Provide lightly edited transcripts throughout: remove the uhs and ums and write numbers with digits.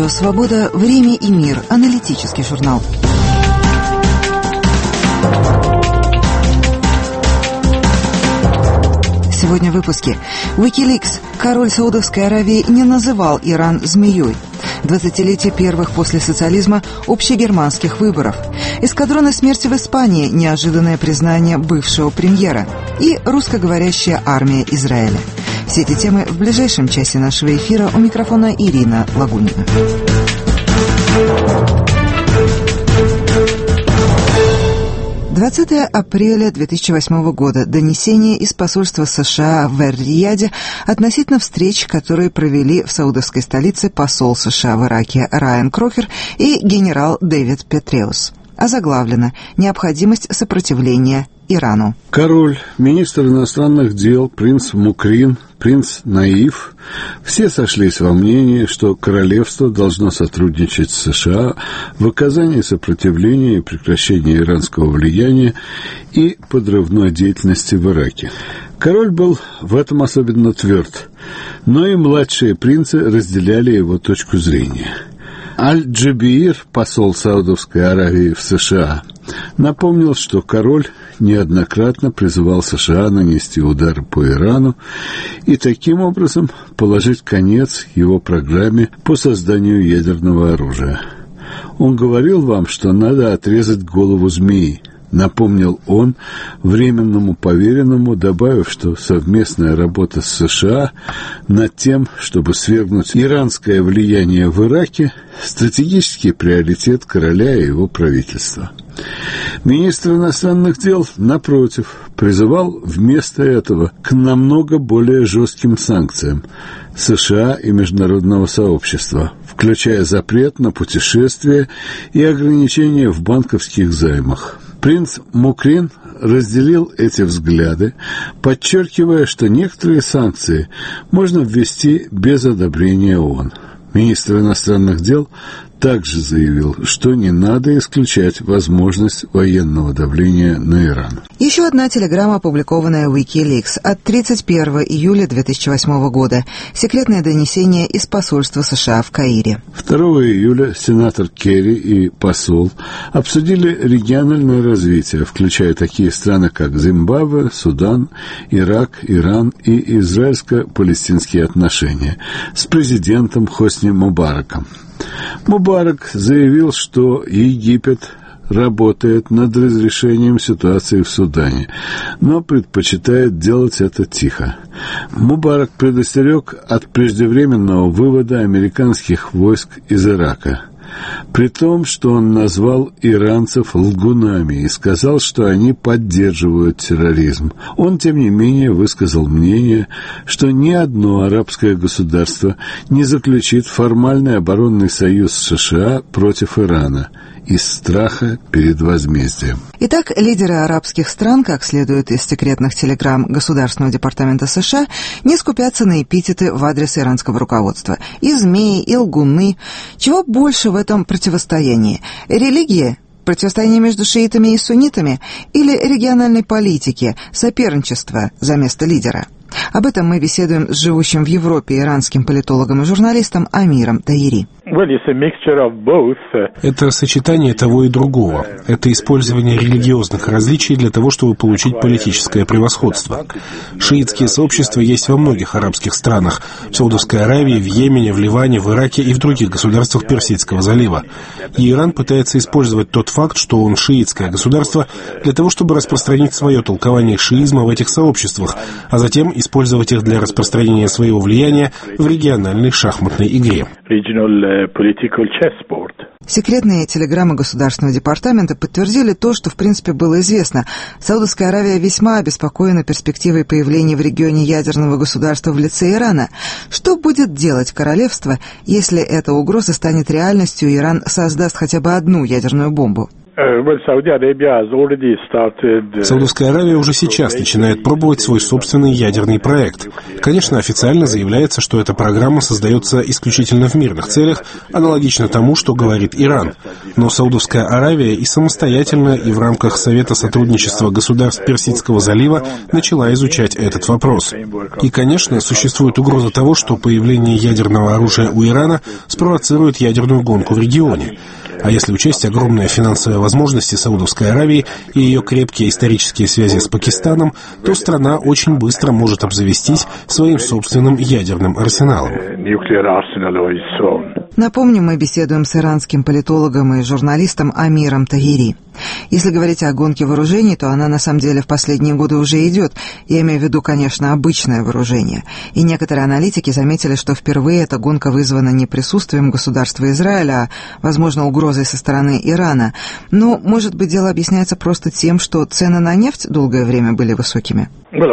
Радио «Свобода», «Время и мир», аналитический журнал. Сегодня в выпуске. WikiLeaks. Король Саудовской Аравии не называл Иран змеей. 20-летие первых после социализма общегерманских выборов. Эскадроны смерти в Испании. Неожиданное признание бывшего премьера. И русскоговорящая армия Израиля. Все эти темы в ближайшем часе нашего эфира. У микрофона Ирина Лагунина. 20 апреля 2008 года. Донесение из посольства США в Эр-Рияде относительно встреч, которые провели в саудовской столице посол США в Ираке Райан Крокер и генерал Дэвид Петреус. Озаглавлено «Необходимость сопротивления Ирану». Король, министр иностранных дел, принц Мукрин, принц Наиф – все сошлись во мнении, что королевство должно сотрудничать с США в оказании сопротивления и прекращении иранского влияния и подрывной деятельности в Ираке. Король был в этом особенно тверд, но и младшие принцы разделяли его точку зрения. Аль-Джабир, посол Саудовской Аравии в США, напомнил, что король неоднократно призывал США нанести удары по Ирану и таким образом положить конец его программе по созданию ядерного оружия. Он говорил вам, что надо отрезать голову змеи, напомнил он временному поверенному, добавив, что совместная работа с США над тем, чтобы свергнуть иранское влияние в Ираке, стратегический приоритет короля и его правительства. Министр иностранных дел, напротив, призывал вместо этого к намного более жестким санкциям США и международного сообщества, включая запрет на путешествия и ограничения в банковских займах. Принц Мукрин разделил эти взгляды, подчеркивая, что некоторые санкции можно ввести без одобрения ООН. Министр иностранных дел также заявил, что не надо исключать возможность военного давления на Иран. Еще одна телеграмма, опубликованная в WikiLeaks от 31 июля 2008 года. Секретное донесение из посольства США в Каире. 2 июля сенатор Керри и посол обсудили региональное развитие, включая такие страны, как Зимбабве, Судан, Ирак, Иран и израильско-палестинские отношения с президентом Хосни Мубараком. Мубарак заявил, что Египет работает над разрешением ситуации в Судане, но предпочитает делать это тихо. Мубарак предостерег от преждевременного вывода американских войск из Ирака, при том, что он назвал иранцев лгунами и сказал, что они поддерживают терроризм. Он, тем не менее, высказал мнение, что ни одно арабское государство не заключит формальный оборонный союз с США против Ирана из страха перед возмездием. Итак, лидеры арабских стран, как следует из секретных телеграмм Государственного департамента США, не скупятся на эпитеты в адрес иранского руководства. И змеи, и лгуны. Чего больше в этом противостоянии? Религия? Противостояние между шиитами и суннитами? Или региональной политики? Соперничество за место лидера? Об этом мы беседуем с живущим в Европе иранским политологом и журналистом Амиром Таири. Это сочетание того и другого. Это использование религиозных различий для того, чтобы получить политическое превосходство. Шиитские сообщества есть во многих арабских странах. В Саудовской Аравии, в Йемене, в Ливане, в Ираке и в других государствах Персидского залива. И Иран пытается использовать тот факт, что он шиитское государство, для того, чтобы распространить свое толкование шиизма в этих сообществах, а затем использовать их для распространения своего влияния в региональной шахматной игре. Секретные телеграммы Государственного департамента подтвердили то, что в принципе было известно. Саудовская Аравия весьма обеспокоена перспективой появления в регионе ядерного государства в лице Ирана. Что будет делать королевство, если эта угроза станет реальностью и Иран создаст хотя бы одну ядерную бомбу? Саудовская Аравия уже сейчас начинает пробовать свой собственный ядерный проект. Конечно, официально заявляется, что эта программа создается исключительно в мирных целях, аналогично тому, что говорит Иран. Но Саудовская Аравия и самостоятельно, и в рамках Совета сотрудничества государств Персидского залива начала изучать этот вопрос. И, конечно, существует угроза того, что появление ядерного оружия у Ирана спровоцирует ядерную гонку в регионе. А если учесть огромные финансовые возможности Саудовской Аравии и ее крепкие исторические связи с Пакистаном, то страна очень быстро может обзавестись своим собственным ядерным арсеналом. Напомню, мы беседуем с иранским политологом и журналистом Амиром Тагири. Если говорить о гонке вооружений, то она на самом деле в последние годы уже идет. Я имею в виду, конечно, обычное вооружение. И некоторые аналитики заметили, что впервые эта гонка вызвана не присутствием государства Израиля, а, возможно, угрозой со стороны Ирана. Но, может быть, дело объясняется просто тем, что цены на нефть долгое время были высокими?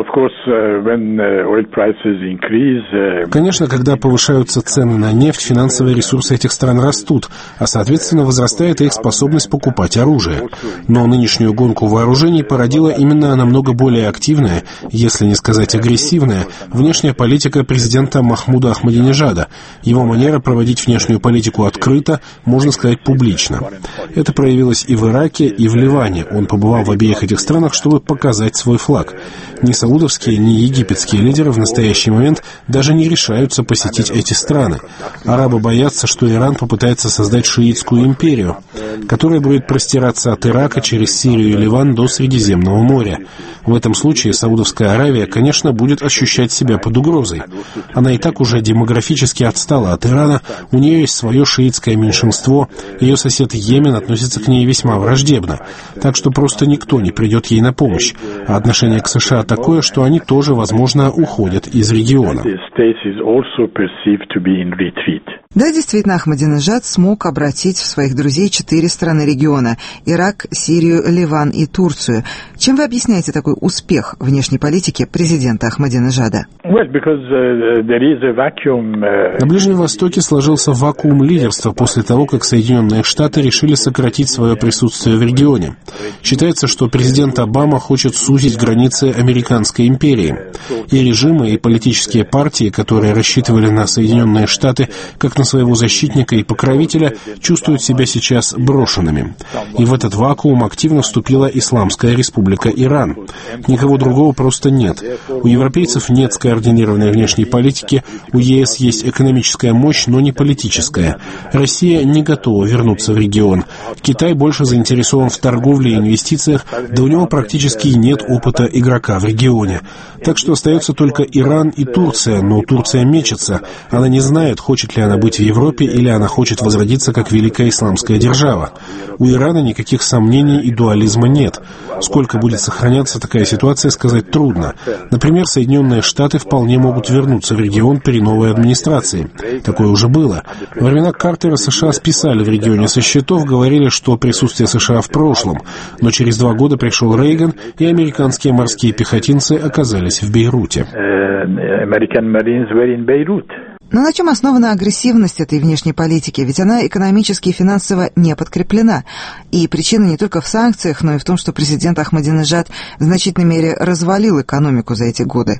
Конечно, когда повышаются цены на нефть, финансовые ресурсы этих стран растут, а, соответственно, возрастает их способность покупать оружие. Но нынешнюю гонку вооружений породила именно намного более активная, если не сказать агрессивная, внешняя политика президента Махмуда Ахмадинежада. Его манера проводить внешнюю политику открыто, можно сказать, публично. Это проявилось и в Ираке, и в Ливане. Он побывал в обеих этих странах, чтобы показать свой флаг. Ни саудовские, ни египетские лидеры в настоящий момент даже не решаются посетить эти страны. Арабы боятся, что Иран попытается создать шиитскую империю, которая будет простираться от Ирака через Сирию и Ливан до Средиземного моря. В этом случае Саудовская Аравия, конечно, будет ощущать себя под угрозой. Она и так уже демографически отстала от Ирана, у нее есть свое шиитское меньшинство, ее сосед Йемен относится к ней весьма враждебно, так что просто никто не придет ей на помощь. А отношение к США такое, что они тоже, возможно, уходят из региона. Да, действительно, Ахмадинежад смог обратить в своих друзей 4 страны региона – Ирак, Сирию, Ливан и Турцию. Чем вы объясняете такой успех внешней политики президента Ахмадинежада? На Ближнем Востоке сложился вакуум лидерства после того, как Соединенные Штаты решили сократить свое присутствие в регионе. Считается, что президент Обама хочет сузить границы американской империи. И режимы, и политические партии, которые рассчитывали на Соединенные Штаты как на своего защитника и покровителя, чувствуют себя сейчас брошенными. И в этот вакуум активно вступила Исламская республика Иран. Никого другого просто нет. У европейцев нет скоординированной внешней политики, у ЕС есть экономическая мощь, но не политическая. Россия не готова вернуться в регион. Китай больше заинтересован в торговле и инвестициях, да у него практически нет опыта игрока в регионе. Так что остается только Иран и Турция, но Турция мечется. Она не знает, хочет ли она быть в Европе или она хочет возродиться как великая исламская держава. У Ирана никаких сомнений и дуализма нет. Сколько будет сохраняться такая ситуация, сказать трудно. Например, Соединенные Штаты вполне могут вернуться в регион при новой администрации. Такое уже было. Во времена Картера США списали в регионе со счетов, говорили, что присутствие США в прошлом. Но через 2 года пришел Рейган, и американские морские пехотинцы оказались в Бейруте. Но на чем основана агрессивность этой внешней политики? Ведь она экономически и финансово не подкреплена. И причина не только в санкциях, но и в том, что президент Ахмадинежад в значительной мере развалил экономику за эти годы.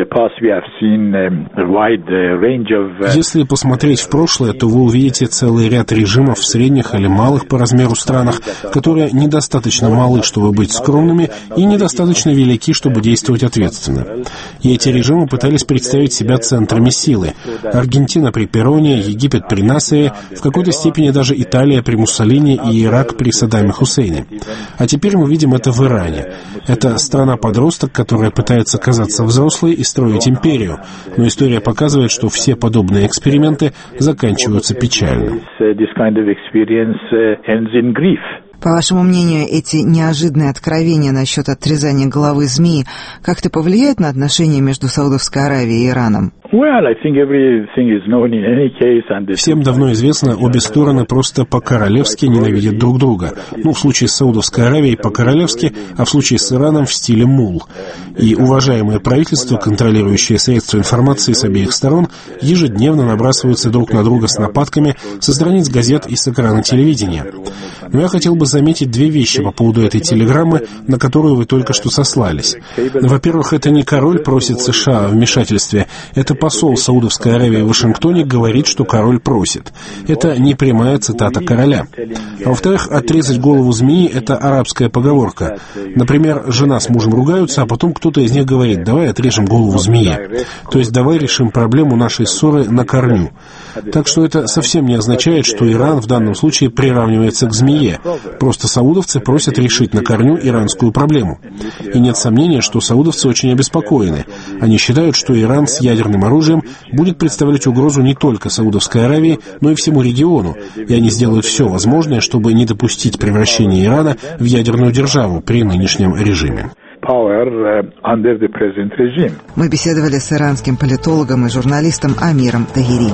Если посмотреть в прошлое, то вы увидите целый ряд режимов в средних или малых по размеру странах, которые недостаточно малы, чтобы быть скромными, и недостаточно велики, чтобы действовать ответственно. И эти режимы пытались представить себя центрами силы. Аргентина при Пероне, Египет при Насере, в какой-то степени даже Италия при Муссолини и Ирак при Саддаме Хусейне. А теперь мы видим это в Иране. Это страна-подросток, которая пытается казаться взрослой и строить империю. Но история показывает, что все подобные эксперименты заканчиваются печально. По вашему мнению, эти неожиданные откровения насчет отрезания головы змеи как-то повлияют на отношения между Саудовской Аравией и Ираном? Всем давно известно, обе стороны просто по-королевски ненавидят друг друга. В случае с Саудовской Аравией по-королевски, а в случае с Ираном в стиле мул. И уважаемые правительства, контролирующие средства информации с обеих сторон, ежедневно набрасываются друг на друга с нападками со страниц газет и с экрана телевидения. Но я хотел бы заметить две вещи по поводу этой телеграммы, на которую вы только что сослались. Во-первых, это не король просит США о вмешательстве, это посол Саудовской Аравии в Вашингтоне говорит, что король просит. Это не прямая цитата короля. А во-вторых, отрезать голову змеи — это арабская поговорка. Например, жена с мужем ругаются, а потом кто-то из них говорит: давай отрежем голову змее. То есть давай решим проблему нашей ссоры на корню. Так что это совсем не означает, что Иран в данном случае приравнивается к змее. Просто саудовцы просят решить на корню иранскую проблему. И нет сомнения, что саудовцы очень обеспокоены. Они считают, что Иран с ядерным оружием будет представлять угрозу не только Саудовской Аравии, но и всему региону. И они сделают все возможное, чтобы не допустить превращения Ирана в ядерную державу при нынешнем режиме. Мы беседовали с иранским политологом и журналистом Амиром Тагири.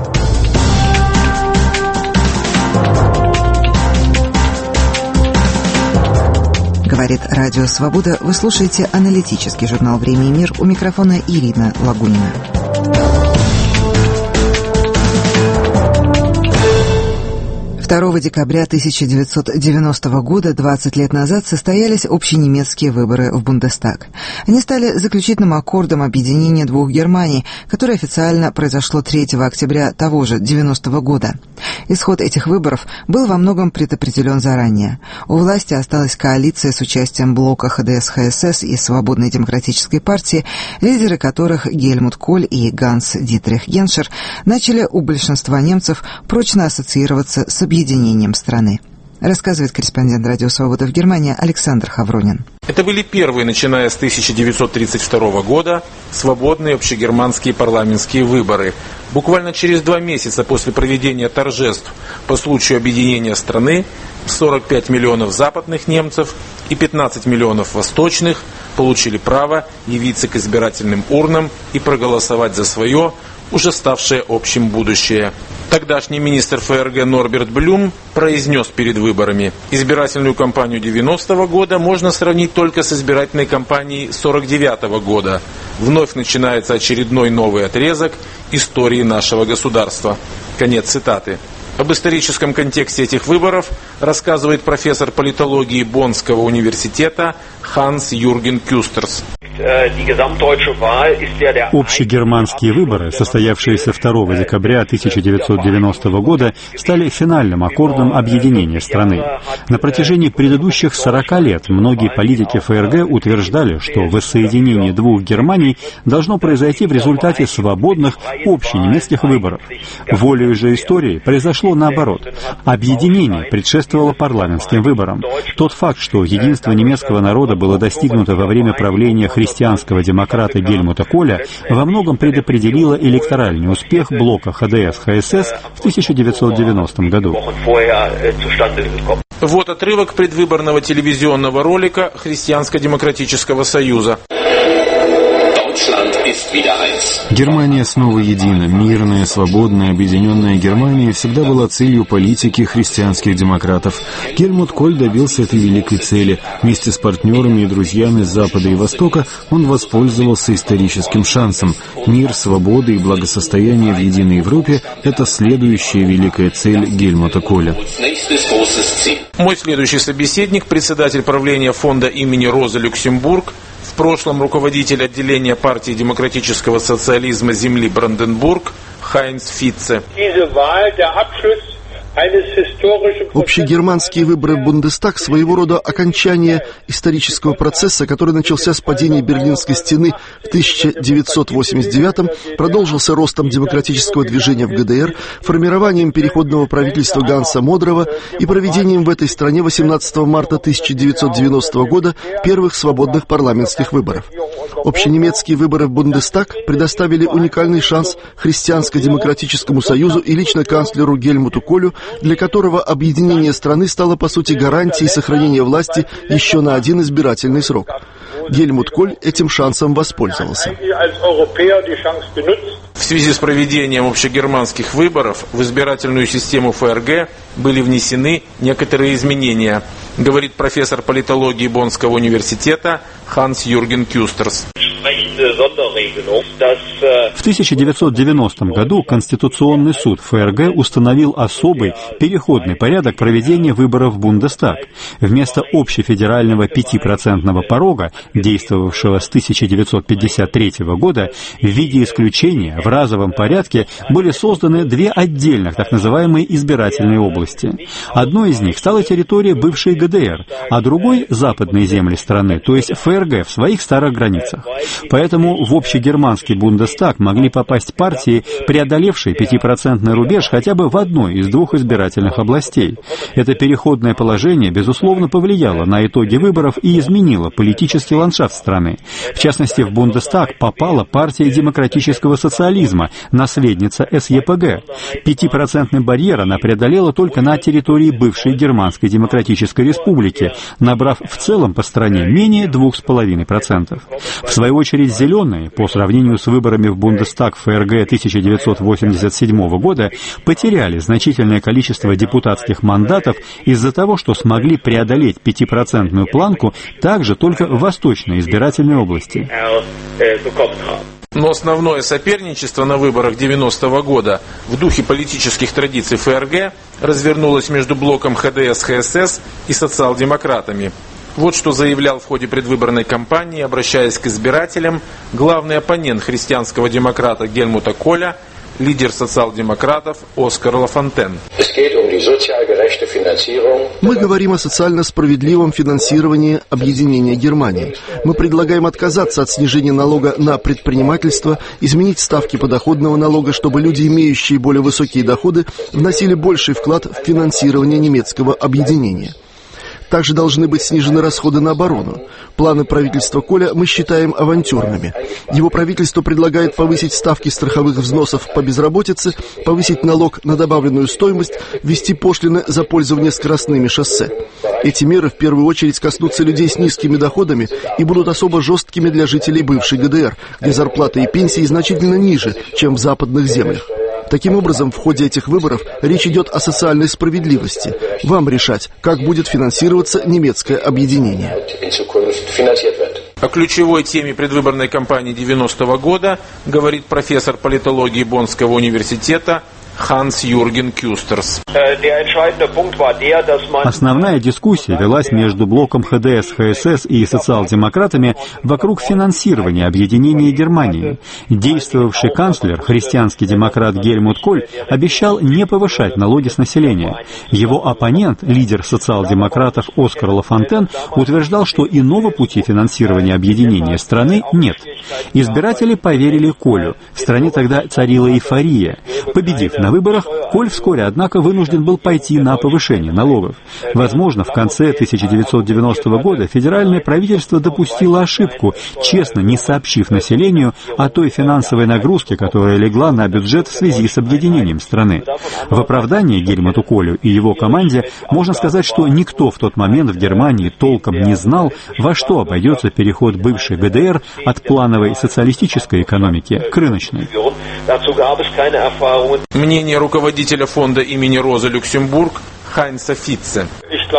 Говорит Радио Свобода. Вы слушаете аналитический журнал «Время и мир». У микрофона Ирина Лагунина. 2 декабря 1990 года, 20 лет назад, состоялись общенемецкие выборы в Бундестаг. Они стали заключительным аккордом объединения двух Германий, которое официально произошло 3 октября того же 90 года. Исход этих выборов был во многом предопределен заранее. У власти осталась коалиция с участием блока ХДС-ХСС и Свободной демократической партии, лидеры которых Гельмут Коль и Ганс Дитрих Геншер начали у большинства немцев прочно ассоциироваться с объединением страны. Рассказывает корреспондент Радио Свобода в Германии Александр Хавронин. Это были первые, начиная с 1932 года, свободные общегерманские парламентские выборы. Буквально через 2 месяца после проведения торжеств по случаю объединения страны 45 миллионов западных немцев и 15 миллионов восточных получили право явиться к избирательным урнам и проголосовать за свое, уже ставшее общим будущее. Тогдашний министр ФРГ Норберт Блюм произнес перед выборами: избирательную кампанию 90-го года можно сравнить только с избирательной кампанией 49-го года. Вновь начинается очередной новый отрезок истории нашего государства. Конец цитаты. Об историческом контексте этих выборов рассказывает профессор политологии Боннского университета Ханс Юрген Кюстерс. Общегерманские выборы, состоявшиеся 2 декабря 1990 года, стали финальным аккордом объединения страны. На протяжении предыдущих 40 лет многие политики ФРГ утверждали, что воссоединение двух Германий должно произойти в результате свободных общенемецких выборов. Волею же истории произошло наоборот. Объединение предшествовало парламентским выборам. Тот факт, что единство немецкого народа было достигнуто во время правления христианского демократа Гельмута Коля, во многом предопределило электоральный успех блока ХДС-ХСС в 1990 году. Вот отрывок предвыборного телевизионного ролика Христианско-демократического союза. Германия снова едина. Мирная, свободная, объединенная Германия всегда была целью политики христианских демократов. Гельмут Коль добился этой великой цели. Вместе с партнерами и друзьями с Запада и Востока он воспользовался историческим шансом. Мир, свобода и благосостояние в единой Европе – это следующая великая цель Гельмута Коля. Мой следующий собеседник – председатель правления фонда имени Розы Люксембург, в прошлом руководитель отделения партии демократического социализма земли Бранденбург Хайнц Фитце. Общегерманские выборы в Бундестаг — своего рода окончание исторического процесса, который начался с падения Берлинской стены в 1989-м, продолжился ростом демократического движения в ГДР, формированием переходного правительства Ганса Модрова и проведением в этой стране 18 марта 1990 года первых свободных парламентских выборов. Общенемецкие выборы в Бундестаг предоставили уникальный шанс Христианско-демократическому союзу и лично канцлеру Гельмуту Колю, для которого объединение страны стало, по сути, гарантией сохранения власти еще на один избирательный срок. Гельмут Коль этим шансом воспользовался. В связи с проведением общегерманских выборов в избирательную систему ФРГ были внесены некоторые изменения, говорит профессор политологии Боннского университета Ханс-Юрген Кюстерс. В 1990 году Конституционный суд ФРГ установил особый переходный порядок проведения выборов в Бундестаг. Вместо общефедерального 5% порога, действовавшего с 1953 года, в виде исключения в разовом порядке были созданы две отдельных так называемые избирательные области. Одной из них стала территория бывшей ГДР, а другой — западные земли страны, то есть ФРГ в своих старых границах. Поэтому в общегерманский Бундестаг могли попасть партии, преодолевшие 5% рубеж хотя бы в одной из двух избирательных областей. Это переходное положение, безусловно, повлияло на итоги выборов и изменило политический ландшафт страны. В частности, в Бундестаг попала партия демократического социализма, наследница СЕПГ. 5% барьер она преодолела только на территории бывшей Германской Демократической Республики, набрав в целом по стране менее 2,5%. В свою очередь, зеленые, по сравнению с выборами в Бундестаг ФРГ 1987 года, потеряли значительное количество депутатских мандатов из-за того, что смогли преодолеть 5% планку также только в Восточной избирательной области. Но основное соперничество на выборах 90-го года в духе политических традиций ФРГ развернулось между блоком ХДС-ХСС и социал-демократами. Вот что заявлял в ходе предвыборной кампании, обращаясь к избирателям, главный оппонент христианского демократа Гельмута Коля, лидер социал-демократов Оскар Лафонтен. Мы говорим о социально справедливом финансировании объединения Германии. Мы предлагаем отказаться от снижения налога на предпринимательство, изменить ставки подоходного налога, чтобы люди, имеющие более высокие доходы, вносили больший вклад в финансирование немецкого объединения. Также должны быть снижены расходы на оборону. Планы правительства Коля мы считаем авантюрными. Его правительство предлагает повысить ставки страховых взносов по безработице, повысить налог на добавленную стоимость, ввести пошлины за пользование скоростными шоссе. Эти меры в первую очередь коснутся людей с низкими доходами и будут особо жесткими для жителей бывшей ГДР, где зарплаты и пенсии значительно ниже, чем в западных землях. Таким образом, в ходе этих выборов речь идет о социальной справедливости. Вам решать, как будет финансироваться немецкое объединение. О ключевой теме предвыборной кампании 90-го года говорит профессор политологии Боннского университета Ханс-Юрген Кюстерс. Основная дискуссия велась между блоком ХДС-ХСС и социал-демократами вокруг финансирования объединения Германии. Действовавший канцлер, христианский демократ Гельмут Коль, обещал не повышать налоги с населения. Его оппонент, лидер социал-демократов Оскар Лафонтен, утверждал, что иного пути финансирования объединения страны нет. Избиратели поверили Колю. В стране тогда царила эйфория. Победив на выборах, Коль вскоре, однако, вынужден был пойти на повышение налогов. Возможно, в конце 1990 года федеральное правительство допустило ошибку, честно не сообщив населению о той финансовой нагрузке, которая легла на бюджет в связи с объединением страны. В оправдании Гельмуту Колю и его команде можно сказать, что никто в тот момент в Германии толком не знал, во что обойдется переход бывшей ГДР от плановой социалистической экономики к рыночной. Мнение руководителя фонда имени Розы Люксембург Хайнца Фитце.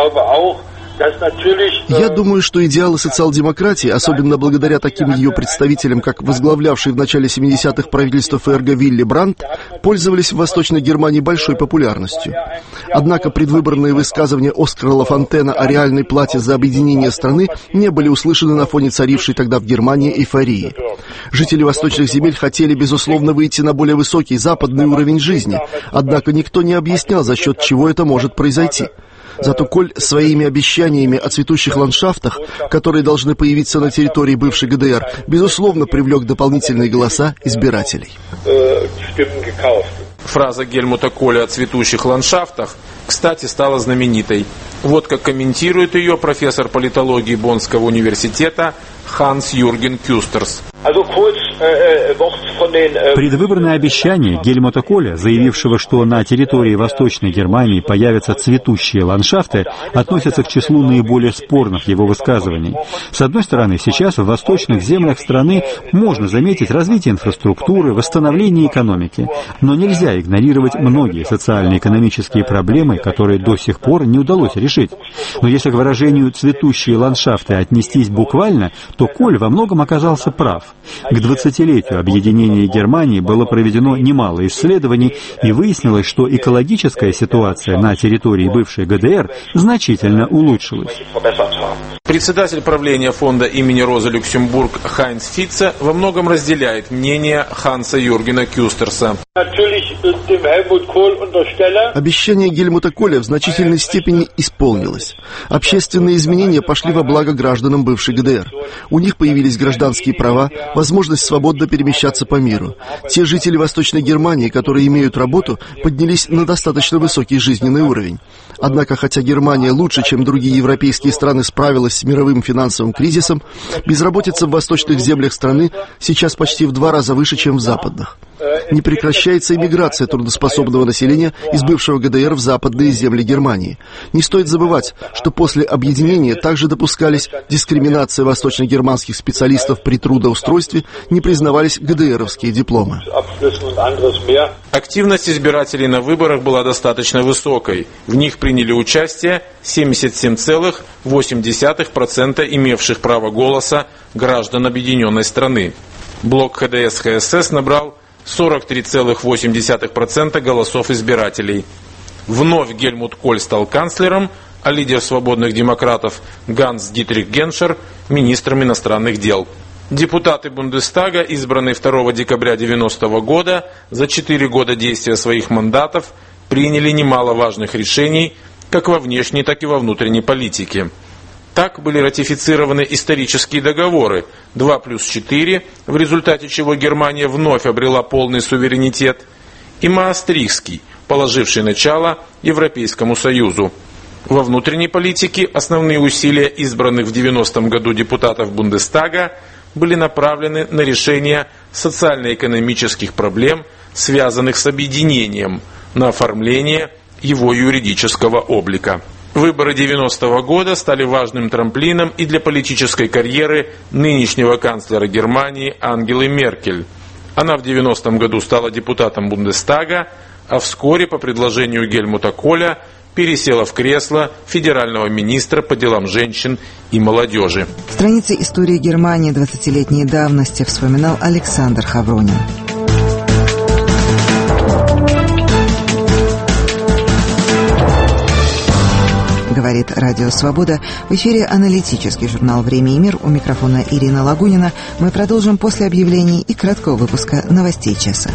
Я думаю, что идеалы социал-демократии, особенно благодаря таким ее представителям, как возглавлявший в начале 70-х правительство ФРГ Вилли Брандт, пользовались в Восточной Германии большой популярностью. Однако предвыборные высказывания Оскара Лафонтена о реальной плате за объединение страны не были услышаны на фоне царившей тогда в Германии эйфории. Жители восточных земель хотели, безусловно, выйти на более высокий западный уровень жизни, однако никто не объяснял, за счет чего это может произойти. Зато Коль своими обещаниями о цветущих ландшафтах, которые должны появиться на территории бывшей ГДР, безусловно, привлек дополнительные голоса избирателей. Фраза Гельмута Коля о цветущих ландшафтах, кстати, стала знаменитой. Вот как комментирует ее профессор политологии Боннского университета Ханс-Юрген Кюстерс. Предвыборное обещание Гельмута Коля, заявившего, что на территории Восточной Германии появятся цветущие ландшафты, относятся к числу наиболее спорных его высказываний. С одной стороны, сейчас в восточных землях страны можно заметить развитие инфраструктуры, восстановление экономики, но нельзя игнорировать многие социально-экономические проблемы, которые до сих пор не удалось решить. Но если к выражению «цветущие ландшафты» отнестись буквально, то Коль во многом оказался прав. К 20-летию объединения Германии было проведено немало исследований, и выяснилось, что экологическая ситуация на территории бывшей ГДР значительно улучшилась. Председатель правления фонда имени Розы Люксембург Хайнц Фитце во многом разделяет мнение Ханса Юргена Кюстерса. Обещание Гельмута Коля в значительной степени исполнилось. Общественные изменения пошли во благо гражданам бывшей ГДР. У них появились гражданские права, возможность свободно перемещаться по миру. Те жители Восточной Германии, которые имеют работу, поднялись на достаточно высокий жизненный уровень. Однако, хотя Германия лучше, чем другие европейские страны, справилась с мировым финансовым кризисом, безработица в восточных землях страны сейчас почти в 2 раза выше, чем в западных. Не прекращается иммиграция трудоспособного населения из бывшего ГДР в западные земли Германии. Не стоит забывать, что после объединения также допускались дискриминация восточно-германских специалистов при трудоустройстве, не признавались ГДРовские дипломы. Активность избирателей на выборах была достаточно высокой. В них приняли участие 77,8% имевших право голоса граждан объединенной страны. Блок ХДС-ХСС набрал 43,8% голосов избирателей. Вновь Гельмут Коль стал канцлером, а лидер свободных демократов Ганс Дитрих Геншер – министром иностранных дел. Депутаты Бундестага, избранные 2 декабря 1990 года, за 4 года действия своих мандатов приняли немало важных решений как во внешней, так и во внутренней политике. Так были ратифицированы исторические договоры 2+4, в результате чего Германия вновь обрела полный суверенитет, и Маастрихтский, положивший начало Европейскому Союзу. Во внутренней политике основные усилия избранных в 90-м году депутатов Бундестага были направлены на решение социально-экономических проблем, связанных с объединением, на оформление его юридического облика. Выборы 90-го года стали важным трамплином и для политической карьеры нынешнего канцлера Германии Ангелы Меркель. Она в 90-м году стала депутатом Бундестага, а вскоре по предложению Гельмута Коля пересела в кресло федерального министра по делам женщин и молодежи. Страницы истории Германии 20-летней давности вспоминал Александр Хавронин. Говорит Радио Свобода. В эфире аналитический журнал «Время и мир». У микрофона Ирина Лагунина. Мы продолжим после объявлений и краткого выпуска новостей часа.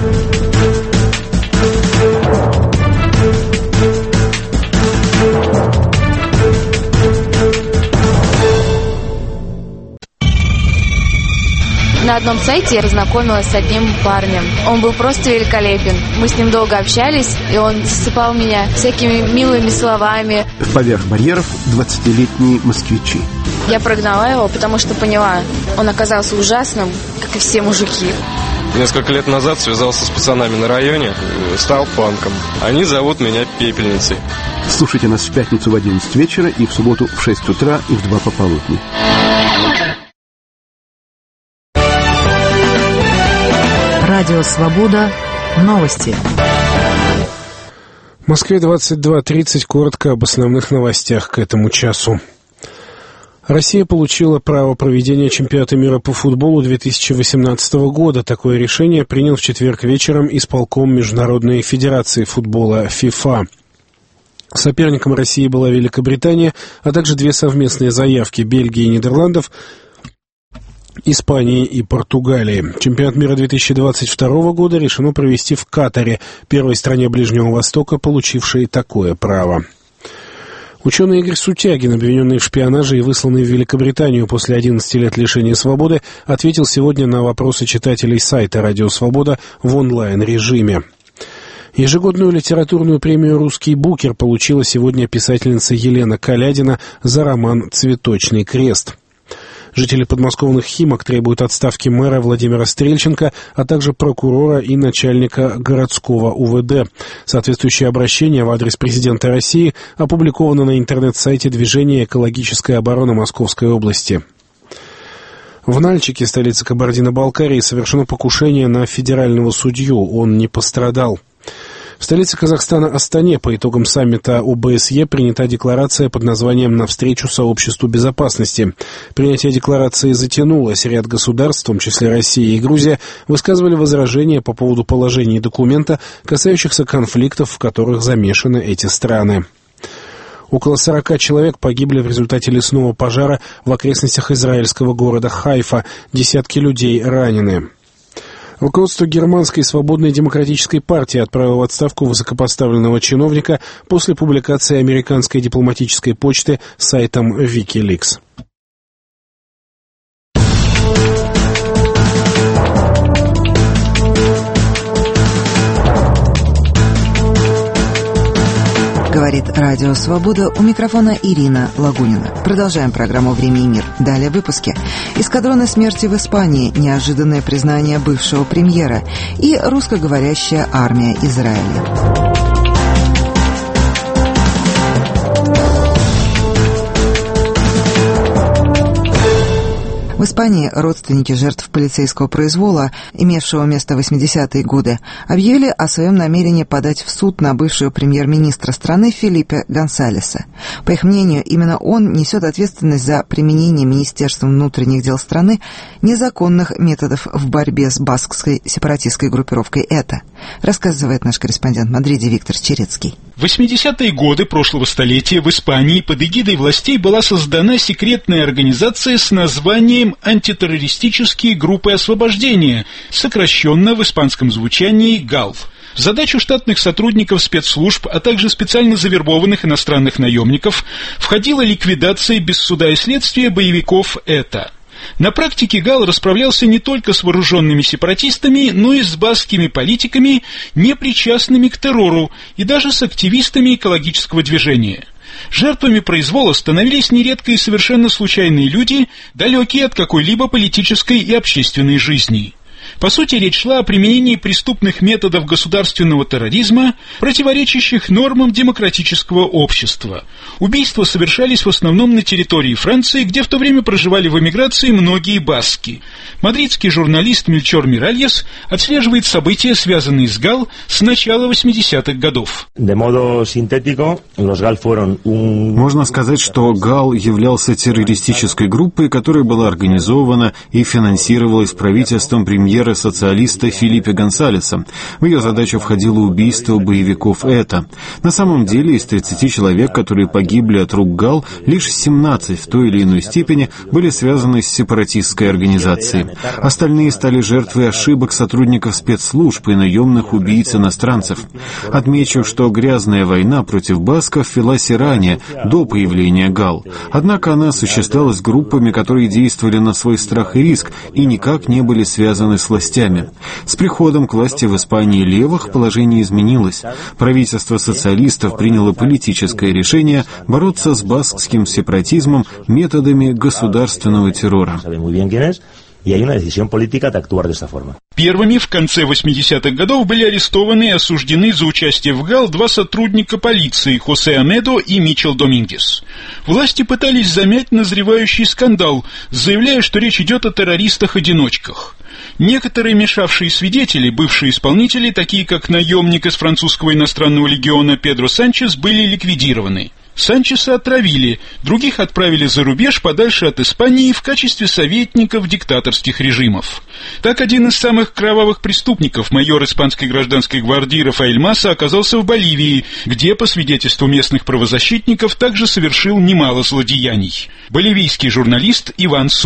На одном сайте я познакомилась с одним парнем. Он был просто великолепен. Мы с ним долго общались, и он засыпал меня всякими милыми словами. Поверх барьеров 20-летние москвичи. Я прогнала его, потому что поняла, он оказался ужасным, как и все мужики. Несколько лет назад связался с пацанами на районе, стал панком. Они зовут меня Пепельницей. Слушайте нас в пятницу в 11 вечера и в субботу в 6 утра и в 2 пополудни. Радио «Свобода». Новости. В Москве 22:30. Коротко об основных новостях к этому часу. Россия получила право проведения чемпионата мира по футболу 2018 года. Такое решение принял в четверг вечером исполком Международной федерации футбола ФИФА. Соперником России была Великобритания, а также 2 совместные заявки Бельгии и Нидерландов, Испании и Португалии. Чемпионат мира 2022 года решено провести в Катаре, первой стране Ближнего Востока, получившей такое право. Ученый Игорь Сутягин, обвиненный в шпионаже и высланный в Великобританию после 11 лет лишения свободы, ответил сегодня на вопросы читателей сайта «Радио Свобода» в онлайн-режиме. Ежегодную литературную премию «Русский букер» получила сегодня писательница Елена Калядина за роман «Цветочный крест». Жители подмосковных Химок требуют отставки мэра Владимира Стрельченко, а также прокурора и начальника городского УВД. Соответствующее обращение в адрес президента России опубликовано на интернет-сайте движения «Экологическая оборона Московской области». В Нальчике, столице Кабардино-Балкарии, совершено покушение на федерального судью. Он не пострадал. В столице Казахстана Астане по итогам саммита ОБСЕ принята декларация под названием «Навстречу сообществу безопасности». Принятие декларации затянулось. Ряд государств, в том числе Россия и Грузия, высказывали возражения по поводу положений документа, касающихся конфликтов, в которых замешаны эти страны. Около 40 человек погибли в результате лесного пожара в окрестностях израильского города Хайфа. Десятки людей ранены. Руководство Германской свободной демократической партии отправило в отставку высокопоставленного чиновника после публикации американской дипломатической почты сайтом Wikileaks. Говорит Радио Свобода, у микрофона Ирина Лагунина. Продолжаем программу «Время и мир». Далее в выпуске. Эскадроны смерти в Испании, неожиданное признание бывшего премьера и русскоговорящая армия Израиля. В Испании родственники жертв полицейского произвола, имевшего место в 80-е годы, объявили о своем намерении подать в суд на бывшего премьер-министра страны Фелипе Гонсалеса. По их мнению, именно он несет ответственность за применение Министерством внутренних дел страны незаконных методов в борьбе с баскской сепаратистской группировкой «ЭТА», рассказывает наш корреспондент в Мадриде Виктор Черецкий. В 80-е годы прошлого столетия в Испании под эгидой властей была создана секретная организация с названием «Антитеррористические группы освобождения», сокращенно в испанском звучании «ГАЛ». В задачу штатных сотрудников спецслужб, а также специально завербованных иностранных наемников входила ликвидация без суда и следствия боевиков «ЭТА». На практике ГАЛ расправлялся не только с вооруженными сепаратистами, но и с баскскими политиками, не причастными к террору, и даже с активистами экологического движения. Жертвами произвола становились нередко и совершенно случайные люди, далекие от какой-либо политической и общественной жизни. По сути, речь шла о применении преступных методов государственного терроризма, противоречащих нормам демократического общества. Убийства совершались в основном на территории Франции, где в то время проживали в эмиграции многие баски. Мадридский журналист Мельчор Миральес отслеживает события, связанные с ГАЛ, с начала 80-х годов. Можно сказать, что ГАЛ являлся террористической группой, которая была организована и финансировалась правительством премьера-социалиста Фелипе Гонсалеса. В ее задачу входило убийство боевиков ЭТА. На самом деле, из 30 человек, которые погибли от рук ГАЛ, лишь 17 в той или иной степени были связаны с сепаратистской организацией. Остальные стали жертвой ошибок сотрудников спецслужб и наемных убийц-иностранцев. Отмечу, что грязная война против басков велась и ранее, до появления ГАЛ. Однако она осуществлялась группами, которые действовали на свой страх и риск и никак не были связаны с властями. С приходом к власти в Испании левых положение изменилось. Правительство социалистов приняло политическое решение бороться с баскским сепаратизмом методами государственного террора. Первыми в конце 80-х годов были арестованы и осуждены за участие в ГАЛ два сотрудника полиции — Хосе Анедо и Мичел Домингес. Власти пытались замять назревающий скандал, заявляя, что речь идет о террористах-одиночках. Некоторые мешавшие свидетели, бывшие исполнители, такие как наемник из французского иностранного легиона Педро Санчес, были ликвидированы. Санчеса отравили, других отправили за рубеж подальше от Испании в качестве советников диктаторских режимов. Так один из самых кровавых преступников, майор испанской гражданской гвардии Рафаэль Маса, оказался в Боливии, где, по свидетельству местных правозащитников, также совершил немало злодеяний. Боливийский журналист Иван Сукре.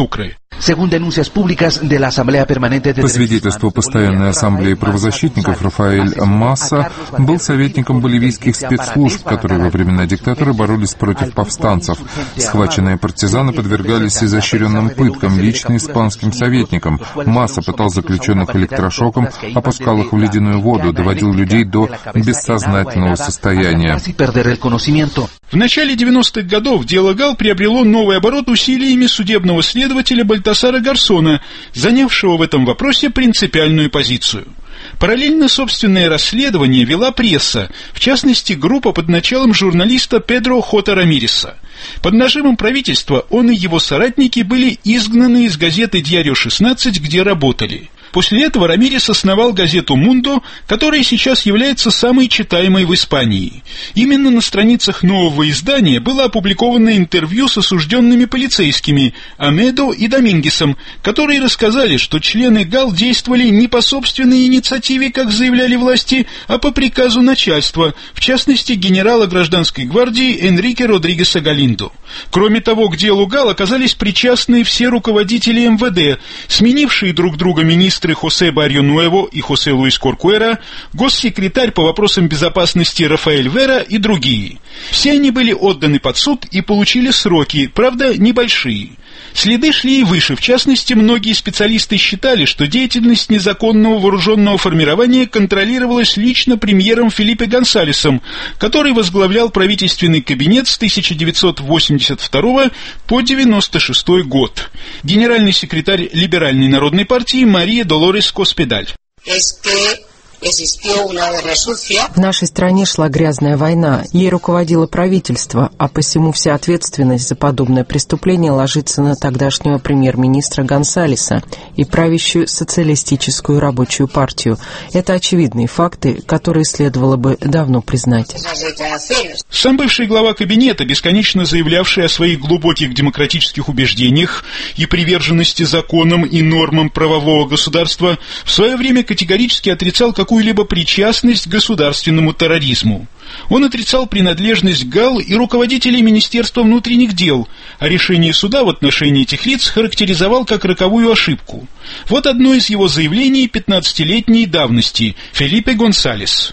По свидетельству Постоянной ассамблеи правозащитников, Рафаэль Масса был советником боливийских спецслужб, которые во времена диктатора боролись против повстанцев. Схваченные партизаны подвергались изощренным пыткам, лично испанским советникам. Масса пытал заключенных электрошоком, опускал их в ледяную воду, доводил людей до бессознательного состояния. В начале 90-х годов дело Гал приобрело новый оборот усилиями судебного следователя Бальтасара Гарсона, занявшего в этом вопросе принципиальную позицию. Параллельно собственное расследование вела пресса, в частности, группа под началом журналиста Педро Хота Рамиреса. Под нажимом правительства он и его соратники были изгнаны из газеты «Диарио 16», где работали. После этого Рамирес основал газету «Мундо», которая сейчас является самой читаемой в Испании. Именно на страницах нового издания было опубликовано интервью с осужденными полицейскими Амедо и Домингесом, которые рассказали, что члены ГАЛ действовали не по собственной инициативе, как заявляли власти, а по приказу начальства, в частности генерала гражданской гвардии Энрике Родригеса Галиндо. Кроме того, к делу ГАЛ оказались причастны все руководители МВД, сменившие друг друга министры Хосе Баррио Нуэво и Хосе Луис Коркуэра, госсекретарь по вопросам безопасности Рафаэль Вера и другие. Все они были отданы под суд и получили сроки, правда, небольшие. Следы шли и выше. В частности, многие специалисты считали, что деятельность незаконного вооруженного формирования контролировалась лично премьером Фелипе Гонсалесом, который возглавлял правительственный кабинет с 1982 по 1996 год. Генеральный секретарь Либеральной народной партии Мария Долорес Коспедаль. В нашей стране шла грязная война, ей руководило правительство, а посему вся ответственность за подобное преступление ложится на тогдашнего премьер-министра Гонсалеса и правящую социалистическую рабочую партию. Это очевидные факты, которые следовало бы давно признать. Сам бывший глава кабинета, бесконечно заявлявший о своих глубоких демократических убеждениях и приверженности законам и нормам правового государства, в свое время категорически отрицал какую-либо причастность к государственному терроризму. Он отрицал принадлежность ГАЛ и руководителей Министерства внутренних дел, а решение суда в отношении этих лиц характеризовал как роковую ошибку. Вот одно из его заявлений 15-летней давности. Фелипе Гонсалес.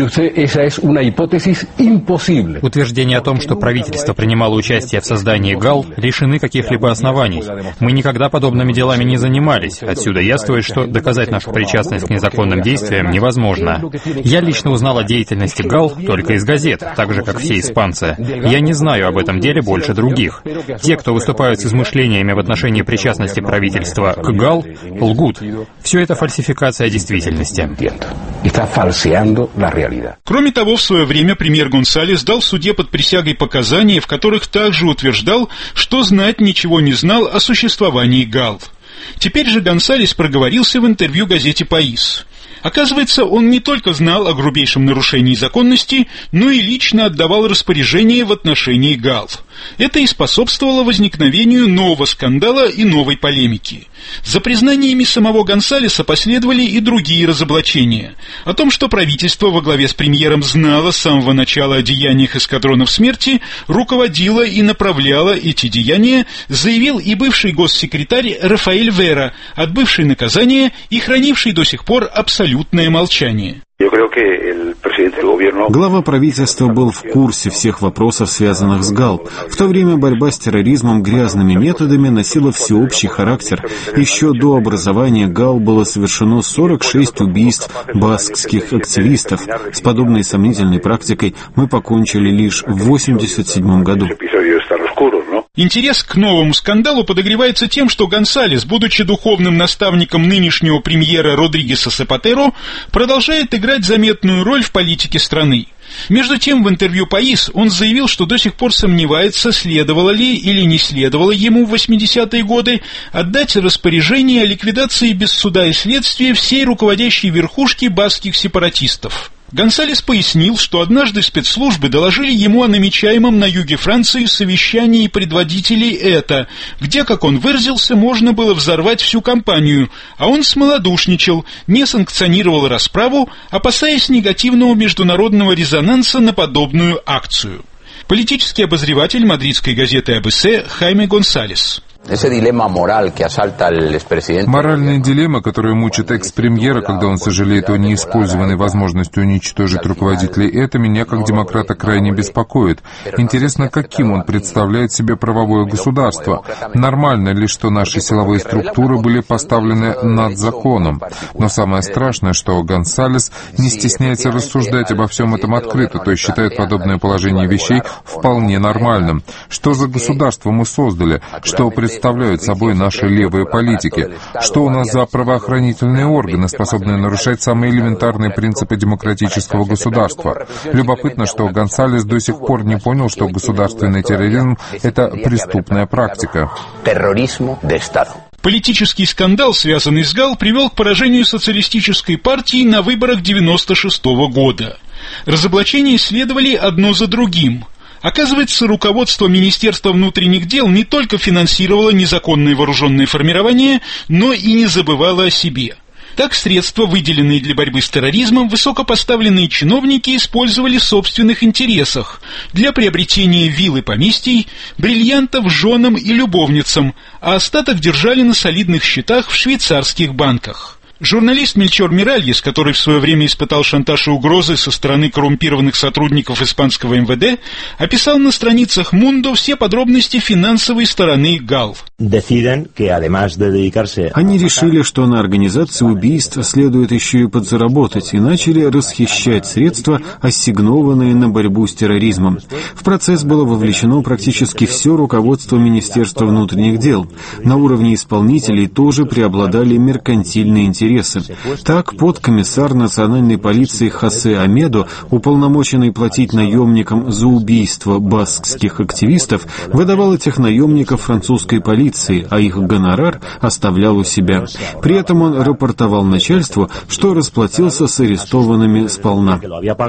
Утверждение о том, что правительство принимало участие в создании ГАЛ, лишены каких-либо оснований. Мы никогда подобными делами не занимались. Отсюда яствует, что доказать нашу причастность к незаконным действиям невозможно. Я лично узнал о деятельности ГАЛ только из газет, так же, как все испанцы. Я не знаю об этом деле больше других. Те, кто выступают с измышлениями в отношении причастности правительства к ГАЛ, лгут. Все это фальсификация действительности. Кроме того, в свое время премьер Гонсалес дал в суде под присягой показания, в которых также утверждал, что знать ничего не знал о существовании ГАЛ. Теперь же Гонсалес проговорился в интервью газете «Паис». Оказывается, он не только знал о грубейшем нарушении законности, но и лично отдавал распоряжения в отношении ГАЛ. Это и способствовало возникновению нового скандала и новой полемики. За признаниями самого Гонсалеса последовали и другие разоблачения. О том, что правительство во главе с премьером знало с самого начала о деяниях эскадронов смерти, руководило и направляло эти деяния, заявил и бывший госсекретарь Рафаэль Вера, отбывший наказание и хранивший до сих пор абсолютное молчание. Глава правительства был в курсе всех вопросов, связанных с ГАЛ. В то время борьба с терроризмом грязными методами носила всеобщий характер. Еще до образования ГАЛ было совершено 46 убийств баскских активистов. С подобной сомнительной практикой мы покончили лишь в 1987 году. Интерес к новому скандалу подогревается тем, что Гонсалес, будучи духовным наставником нынешнего премьера Родригеса Сапатеро, продолжает играть заметную роль в политике страны. Между тем, в интервью «Паис» он заявил, что до сих пор сомневается, следовало ли или не следовало ему в 80-е годы отдать распоряжение о ликвидации без суда и следствия всей руководящей верхушки баскских сепаратистов. Гонсалес пояснил, что однажды спецслужбы доложили ему о намечаемом на юге Франции совещании предводителей ЭТА, где, как он выразился, можно было взорвать всю кампанию, а он смолодушничал, не санкционировал расправу, опасаясь негативного международного резонанса на подобную акцию. Политический обозреватель мадридской газеты АБС Хайме Гонсалес. Моральная дилемма, которая мучит экс-премьера, когда он сожалеет о неиспользованной возможности уничтожить руководителей, это меня, как демократа, крайне беспокоит. Интересно, каким он представляет себе правовое государство? Нормально ли, что наши силовые структуры были поставлены над законом? Но самое страшное, что Гонсалес не стесняется рассуждать обо всем этом открыто, то есть считает подобное положение вещей вполне нормальным. Что за государство мы создали? Что представляют собой наши левые политики? Что у нас за правоохранительные органы, способные нарушать самые элементарные принципы демократического государства? Любопытно, что Гонсалес до сих пор не понял, что государственный терроризм — это преступная практика. Политический скандал, связанный с ГАЛ, привел к поражению социалистической партии на выборах 1996 года. Разоблачения следовали одно за другим. Оказывается, руководство Министерства внутренних дел не только финансировало незаконные вооруженные формирования, но и не забывало о себе. Так, средства, выделенные для борьбы с терроризмом, высокопоставленные чиновники использовали в собственных интересах для приобретения вилл и поместий, бриллиантов женам и любовницам, а остаток держали на солидных счетах в швейцарских банках. Журналист Мельчор Миральес, который в свое время испытал шантаж и угрозы со стороны коррумпированных сотрудников испанского МВД, описал на страницах Мундо все подробности финансовой стороны ГАЛ. Они решили, что на организации убийств следует еще и подзаработать, и начали расхищать средства, ассигнованные на борьбу с терроризмом. В процесс было вовлечено практически все руководство Министерства внутренних дел. На уровне исполнителей тоже преобладали меркантильные интересы. Так, подкомиссар национальной полиции Хосе Амедо, уполномоченный платить наемникам за убийство баскских активистов, выдавал этих наемников французской полиции, а их гонорар оставлял у себя. При этом он рапортовал начальству, что расплатился с арестованными сполна.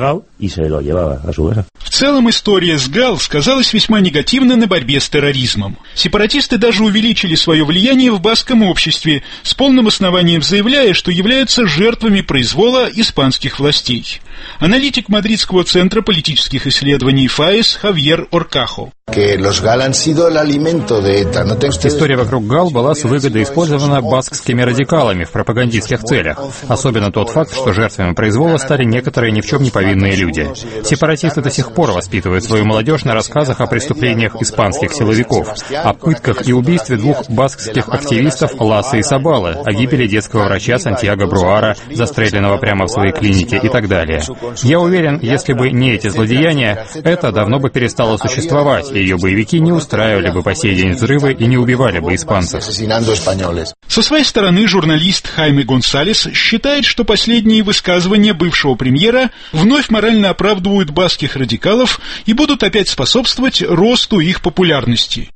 В целом, история с ГАЛ сказалась весьма негативно на борьбе с терроризмом. Сепаратисты даже увеличили свое влияние в баскском обществе, с полным основанием заявляя, что являются жертвами произвола испанских властей. Аналитик Мадридского центра политических исследований ФАЭС Хавьер Оркахо. История вокруг ГАЛ была с выгодой использована баскскими радикалами в пропагандистских целях. Особенно тот факт, что жертвами произвола стали некоторые ни в чем не повинные люди. Сепаратисты до сих пор воспитывают свою молодежь на рассказах о преступлениях испанских силовиков, о пытках и убийстве двух баскских активистов Ласа и Сабалы, о гибели детского врача Сантьяго Бруара, застреленного прямо в своей клинике и так далее. Я уверен, если бы не эти злодеяния, это давно бы перестало существовать, и ее боевики не устраивали бы по сей день взрывы и не убивали бы испанцев. Со своей стороны, журналист Хайме Гонсалес считает, что последние высказывания бывшего премьера вновь морально оправдывают баскских радикалов и будут опять способствовать росту их популярности.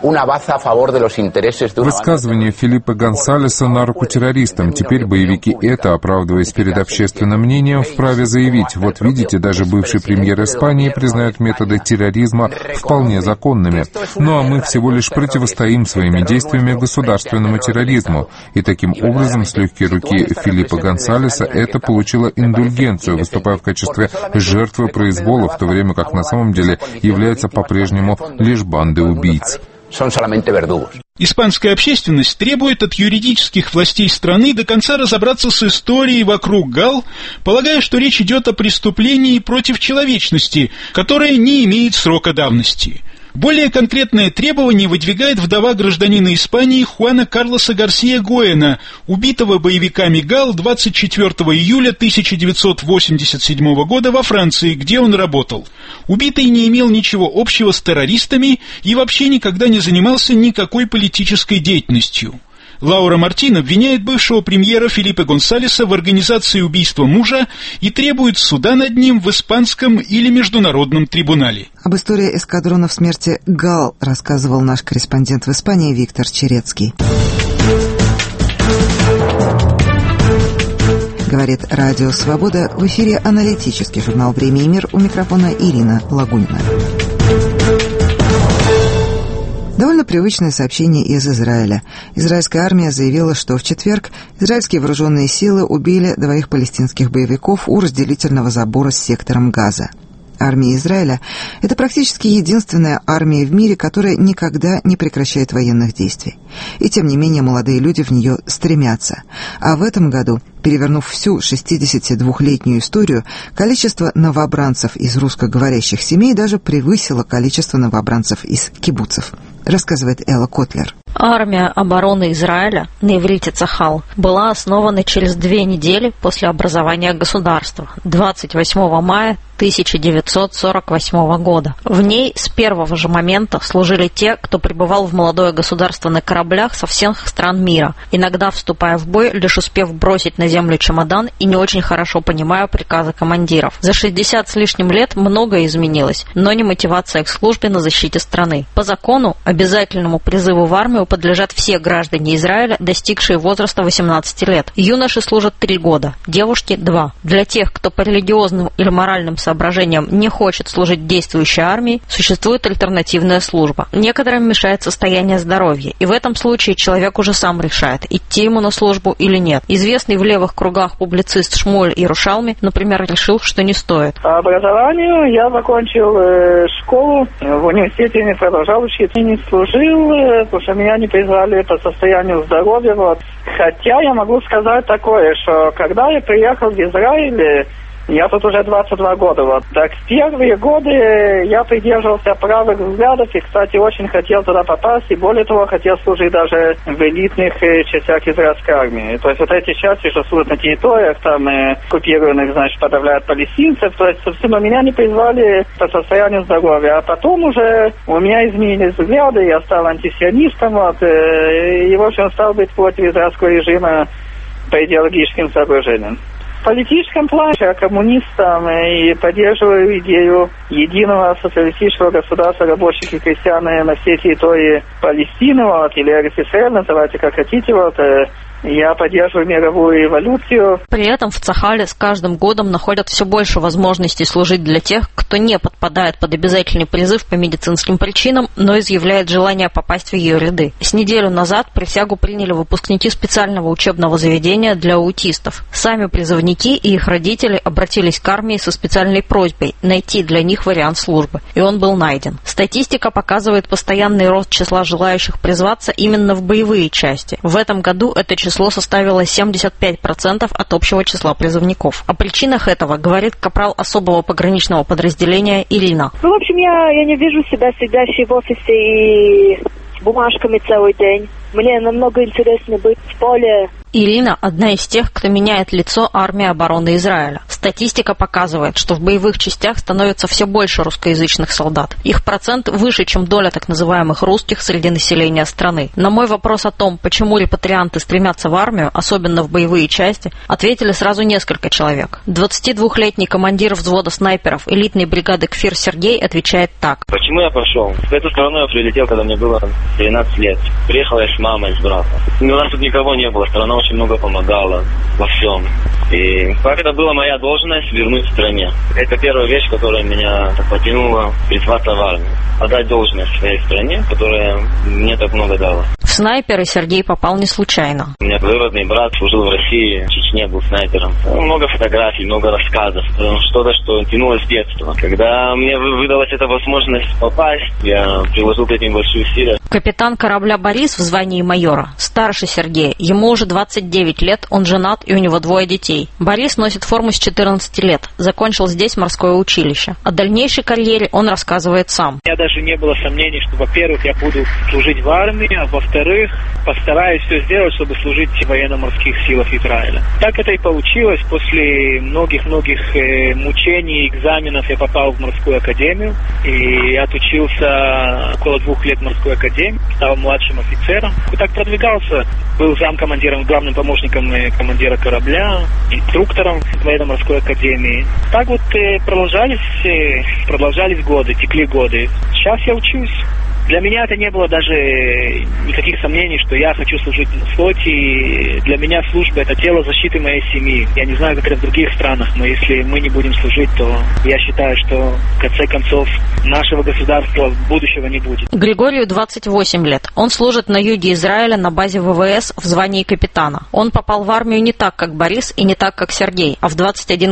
Высказывание Филиппа Гонсалеса на руку террористам. Теперь боевики это, оправдываясь перед общественным мнением, вправе заявить: вот видите, даже бывший премьер Испании признает методы терроризма вполне законными. Ну а мы всего лишь противостоим своими действиями государственному терроризму. И таким образом с легкой руки Филиппа Гонсалеса это получило индульгенцию, выступая в качестве жертвы произвола, в то время как на самом деле является по-прежнему лишь бандой убийц. Испанская общественность требует от юридических властей страны до конца разобраться с историей вокруг ГАЛ, полагая, что речь идет о преступлении против человечности, которое не имеет срока давности. Более конкретное требование выдвигает вдова гражданина Испании Хуана Карлоса Гарсия Гоэна, убитого боевиками ГАЛ 24 июля 1987 года во Франции, где он работал. Убитый не имел ничего общего с террористами и вообще никогда не занимался никакой политической деятельностью. Лаура Мартин обвиняет бывшего премьера Филиппа Гонсалеса в организации убийства мужа и требует суда над ним в испанском или международном трибунале. Об истории эскадронов смерти ГАЛ рассказывал наш корреспондент в Испании Виктор Черецкий. Говорит Радио Свобода. В эфире аналитический журнал «Время и мир». У микрофона Ирина Лагунина. Довольно привычное сообщение из Израиля. Израильская армия заявила, что в четверг израильские вооруженные силы убили 2 палестинских боевиков у разделительного забора с сектором Газа. Армия Израиля – это практически единственная армия в мире, которая никогда не прекращает военных действий. И тем не менее молодые люди в нее стремятся. А в этом году, перевернув всю 62-летнюю историю, количество новобранцев из русскоговорящих семей даже превысило количество новобранцев из кибуцев, рассказывает Элла Котлер. Армия обороны Израиля, на иврите Цахал, была основана через 2 недели после образования государства, 28 мая 1948 года. В ней с первого же момента служили те, кто прибывал в молодое государство на кораблях со всех стран мира, иногда вступая в бой, лишь успев бросить на землю чемодан и не очень хорошо понимая приказы командиров. За 60 с лишним лет многое изменилось, но не мотивация к службе на защите страны. По закону, обязательному призыву в армию подлежат все граждане Израиля, достигшие возраста 18 лет. Юноши служат 3 года, девушки 2. Для тех, кто по религиозным или моральным соображениям не хочет служить действующей армии, существует альтернативная служба. Некоторым мешает состояние здоровья, и в этом случае человек уже сам решает, идти ему на службу или нет. Известный в левых кругах публицист Шмуэль Иерушалми, например, решил, что не стоит. По образованию я закончил школу, в университете не продолжал учиться, не служил, потому что меня не призвали по состоянию здоровья. Хотя я могу сказать такое, что когда я приехал в Израиль, я тут уже 22 года. Так, в первые годы я придерживался правых взглядов и, кстати, очень хотел туда попасть. И более того, хотел служить даже в элитных частях израильской армии. То есть эти части, что служат на территориях, там, оккупированных, значит, подавляют палестинцев. То есть, собственно, меня не призвали по состоянию здоровья. А потом уже у меня изменились взгляды, я стал антисионистом, и, в общем, стал быть против израильского режима по идеологическим соображениям. В политическом плане я коммунистом и поддерживаю идею единого социалистического государства рабочих и крестьян на всей территории Палестины, или Эрец-Исраэль, называйте как хотите, Я поддерживаю мировую эволюцию. При этом в Цахале с каждым годом находят все больше возможностей служить для тех, кто не подпадает под обязательный призыв по медицинским причинам, но изъявляет желание попасть в ее ряды. С неделю назад присягу приняли выпускники специального учебного заведения для аутистов. Сами призывники и их родители обратились к армии со специальной просьбой найти для них вариант службы, и он был найден. Статистика показывает постоянный рост числа желающих призваться именно в боевые части. В этом году это число составило 75% от общего числа призывников. О причинах этого говорит капрал особого пограничного подразделения Ирина. В общем, я не вижу себя сидящей в офисе и с бумажками целый день. Мне намного интереснее быть в поле. Ирина – одна из тех, кто меняет лицо армии обороны Израиля. Статистика показывает, что в боевых частях становится все больше русскоязычных солдат. Их процент выше, чем доля так называемых русских среди населения страны. На мой вопрос о том, почему репатрианты стремятся в армию, особенно в боевые части, ответили сразу несколько человек. 22-летний командир взвода снайперов элитной бригады Кфир Сергей отвечает так. Почему я пошел? В эту страну я прилетел, когда мне было 13 лет. Приехал я с мамой, с братом. У нас тут никого не было, страна очень много помогала во всем. И как это была моя должность вернуть в стране. Это первая вещь, которая меня так потянула призваться в армию. Отдать должность своей стране, которая мне так много дала. В снайперы Сергей попал не случайно. У меня двоюродный брат служил в России, в Чечне был снайпером. Много фотографий, много рассказов. Что-то, что тянулось с детства. Когда мне выдалась эта возможность попасть, я приложил к этим большие усилия. Капитан корабля «Борис» в звании майора, старше Сергея. Ему уже 29 лет, он женат и у него 2 детей. Борис носит форму с 14 лет, закончил здесь морское училище. О дальнейшей карьере он рассказывает сам. У меня даже не было сомнений, что, во-первых, я буду служить в армии, а во-вторых, постараюсь все сделать, чтобы служить в военно-морских силах Израиля. Так это и получилось. После многих-многих мучений, экзаменов я попал в морскую академию и отучился около 2 лет в морской академии, стал младшим офицером. И так продвигался, был замкомандиром, главным помощником командира корабля, инструктором в военно-морской академии. Так вот продолжались годы, текли годы. Сейчас я учусь. Для меня это не было даже никаких сомнений, что я хочу служить на флоте. Для меня служба – это тело защиты моей семьи. Я не знаю, как это в других странах, но если мы не будем служить, то я считаю, что в конце концов нашего государства будущего не будет. Григорию 28 лет. Он служит на юге Израиля на базе ВВС в звании капитана. Он попал в армию не так, как Борис, и не так, как Сергей, а в 21 год.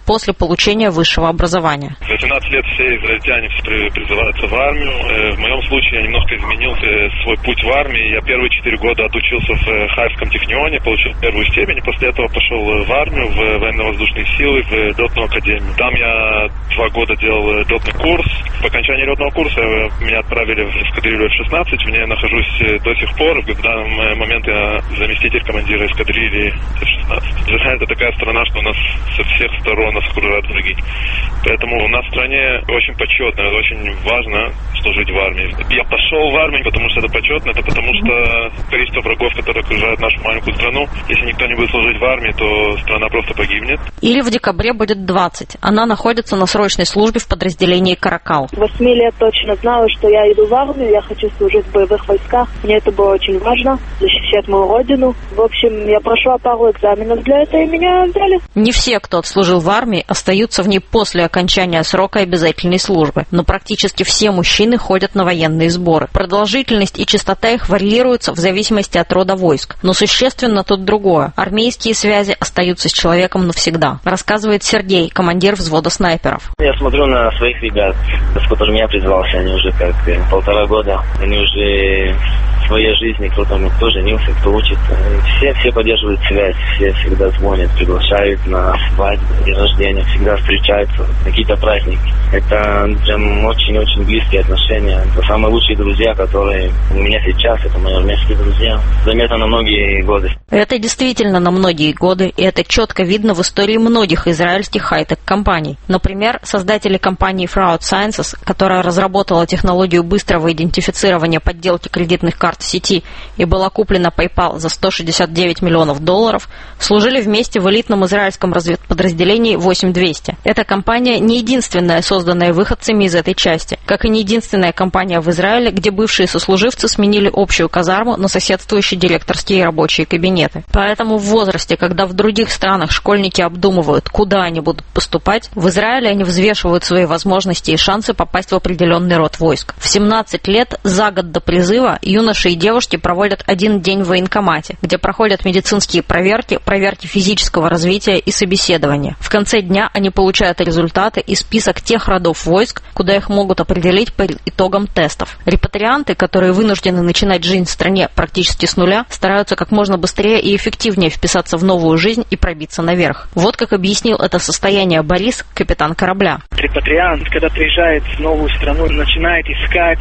после получения высшего образования. В 18 лет все израильтяне призываются в армию. В моем случае я немножко изменил свой путь в армии. Я первые 4 года отучился в Хайфском технионе, получил первую степень, и после этого пошел в армию, в военно-воздушные силы, в летную академию. Там я 2 года делал летный курс. По окончании летного курса меня отправили в эскадрилью F-16. В ней я нахожусь до сих пор. В данный момент я заместитель командира эскадрильи F-16. Израиль — это такая страна, что у нас со всех сторон нас окружают враги. Поэтому у нас в стране очень почетно, очень важно служить в армии. Я пошел в армию, потому что это почетно, это потому что количество врагов, которые окружают нашу маленькую страну, если никто не будет служить в армии, то страна просто погибнет. Или в декабре будет 20. Она находится на срочной службе в подразделении «Каракал». 8 лет точно знала, что я иду в армию, я хочу служить в боевых войсках. Мне это было очень важно, защищать мою родину. В общем, я прошла пару экзаменов для этого, и меня взяли. Не все, кто отслужил в армии, остаются в ней после окончания срока обязательной службы, но практически все мужчины ходят на военные сборы. Продолжительность и частота их варьируются в зависимости от рода войск, но существенно тут другое. Армейские связи остаются с человеком навсегда, рассказывает Сергей, командир взвода снайперов. Я смотрю на своих ребят, с которыми я призвался, они уже как 1,5 года, они уже в своей жизни, кто женился, кто учится. Все поддерживают связь, все всегда звонят, приглашают на свадьбу, день рождения, всегда встречаются, какие-то праздники. Это прям очень-очень близкие отношения. Это самые лучшие друзья, которые у меня сейчас, это мои армейские друзья. Заметно на многие годы. Это действительно на многие годы, и это четко видно в истории многих израильских хай-тек-компаний. Например, создатели компании Fraud Sciences, которая разработала технологию быстрого идентифицирования подделки кредитных карт в сети и была куплена PayPal за $169 миллионов, служили вместе в элитном израильском разведподразделении 8200. Эта компания не единственная, созданная выходцами из этой части, как и не единственная компания в Израиле, где бывшие сослуживцы сменили общую казарму на соседствующие директорские и рабочие кабинеты. Поэтому в возрасте, когда в других странах школьники обдумывают, куда они будут поступать, в Израиле они взвешивают свои возможности и шансы попасть в определенный род войск. В 17 лет, за год до призыва, юноши и девушки проводят 1 день в военкомате, где проходят медицинские проверки физического развития и собеседования. В конце дня они получают результаты и список тех родов войск, куда их могут определить по итогам тестов. Репатрианты, которые вынуждены начинать жизнь в стране практически с нуля, стараются как можно быстрее и эффективнее вписаться в новую жизнь и пробиться наверх. Вот как объяснил это состояние Борис, капитан корабля. Репатриант, когда приезжает в новую страну, начинает искать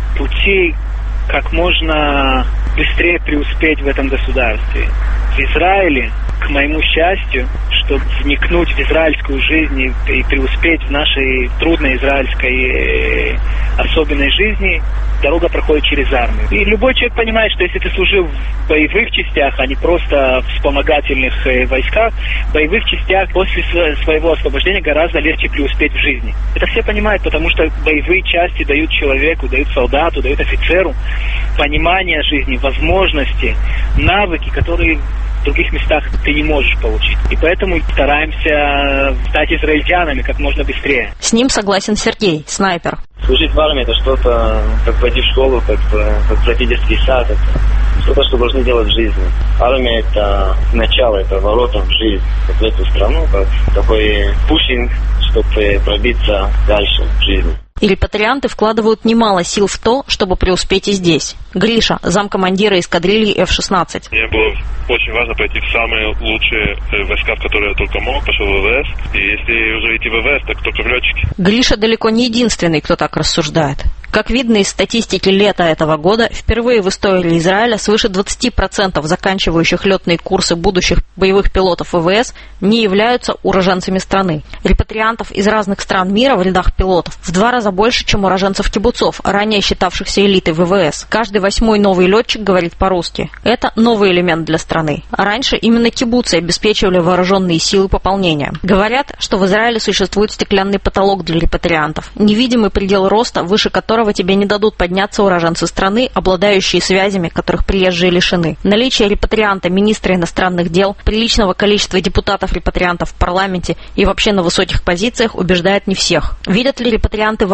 пути, как можно быстрее преуспеть в этом государстве. В Израиле, к моему счастью, чтобы вникнуть в израильскую жизнь и преуспеть в нашей трудной израильской особенной жизни, дорога проходит через армию. И любой человек понимает, что если ты служил в боевых частях, а не просто в вспомогательных войсках, в боевых частях после своего освобождения гораздо легче преуспеть в жизни. Это все понимают, потому что боевые части дают человеку, дают солдату, дают офицеру понимание жизни, возможности, навыки, которые в других местах ты не можешь получить. И поэтому стараемся стать израильтянами как можно быстрее. С ним согласен Сергей, снайпер. Служить в армии — это что-то, как пойти в школу, как пройти детский сад, это что-то, что должны делать в жизни. Армия — это начало, это ворота в жизнь, в эту страну, как такой пушинг, чтобы пробиться дальше в жизни. И репатрианты вкладывают немало сил в то, чтобы преуспеть и здесь. Гриша, замкомандира эскадрильи F-16. Мне было очень важно пойти в самые лучшие войска, в которые я только мог. Пошел в ВВС. И если уже идти в ВВС, так только в летчики. Гриша далеко не единственный, кто так рассуждает. Как видно из статистики лета этого года, впервые в истории Израиля свыше 20% заканчивающих летные курсы будущих боевых пилотов ВВС не являются уроженцами страны. Репатриантов из разных стран мира в рядах пилотов в 2 раза больше, чем уроженцев-кибуцов, ранее считавшихся элитой ВВС. Каждый 8-й новый летчик говорит по-русски. Это новый элемент для страны. Раньше именно кибуцы обеспечивали вооруженные силы пополнения. Говорят, что в Израиле существует стеклянный потолок для репатриантов, невидимый предел роста, выше которого тебе не дадут подняться уроженцы страны, обладающие связями, которых приезжие лишены. Наличие репатрианта, министра иностранных дел, приличного количества депутатов-репатриантов в парламенте и вообще на высоких позициях убеждает не всех. Видят ли репатрианты в